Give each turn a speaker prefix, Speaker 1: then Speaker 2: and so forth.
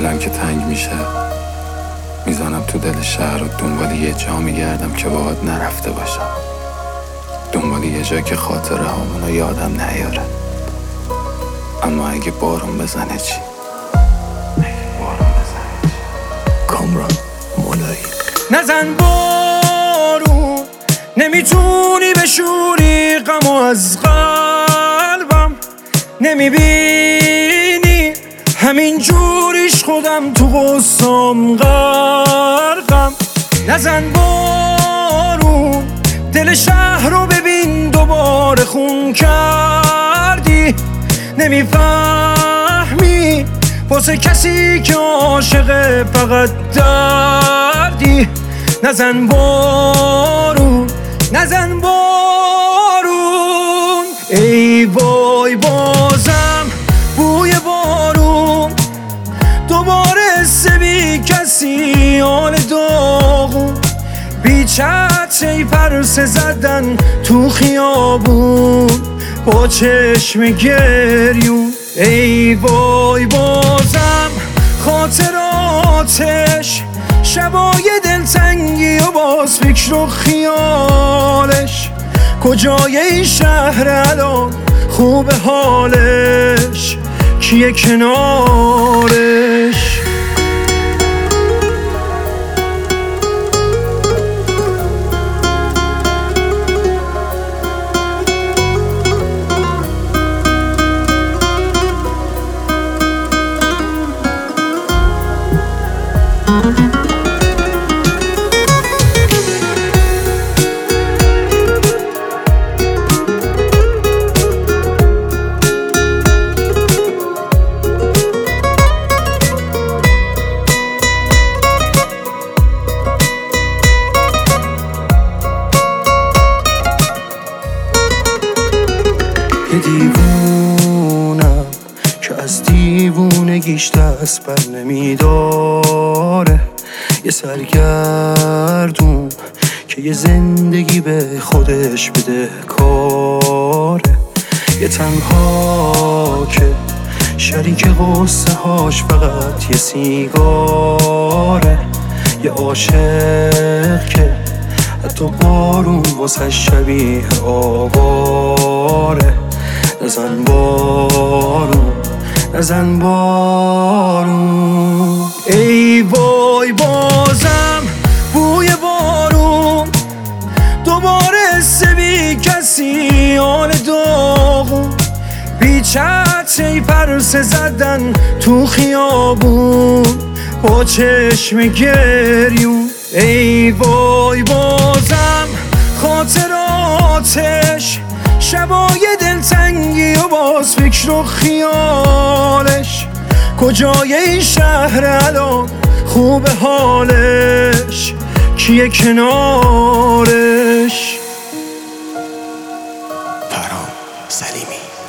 Speaker 1: دلم که تنگ میشه میزنم تو دل شهر و دنبال یه جا میگردم که باهات نرفته باشم، دنبال یه جا که خاطره هامونو یادم نیاره. اما اگه بارون بزنه چی؟
Speaker 2: کامران مولایی.
Speaker 3: نزن بارون، نمیتونی بشوری غمو از قلبم، نمیبینی همین جوریش خودم تو غصام غرقم. نزن بارون، دل شهر رو ببین دوباره خون کردی، نمیفهمی واسه کسی که عاشق فقط دردی. نزن بارون، نزن بارون، ای وای بازم بوی بارون، دوباره بی کسی آن داغون، بی چتری پرسه زدن تو خیابون با چشم گریون. ای وای بازم خاطراتش، شبای دلتنگی و باز فکر و خیالش، کجای این شهر الان خوب حالش، کیه کنارش؟
Speaker 2: یه دیوونم که از دیوونگیش دست بر نمیداره، یه سرگردون که یه زندگی به خودش بده کاره، یه تنها که شریک غصه هاش فقط یه سیگاره، یه عاشق که حتی بارون واسه شبیه آواره. نزن بارون، نزن بارون،
Speaker 3: ای وای بازم بوی بارون، دوباره بی کسی آن داغون، بی چتری پرسه زدن تو خیابون با چشم گریون. ای وای بازم خاطراتش، شبای دلتنگی و باز فکر و خیالش، کجای این شهر الان خوب حالش، کیه کنارش؟
Speaker 2: فرام سلیمی.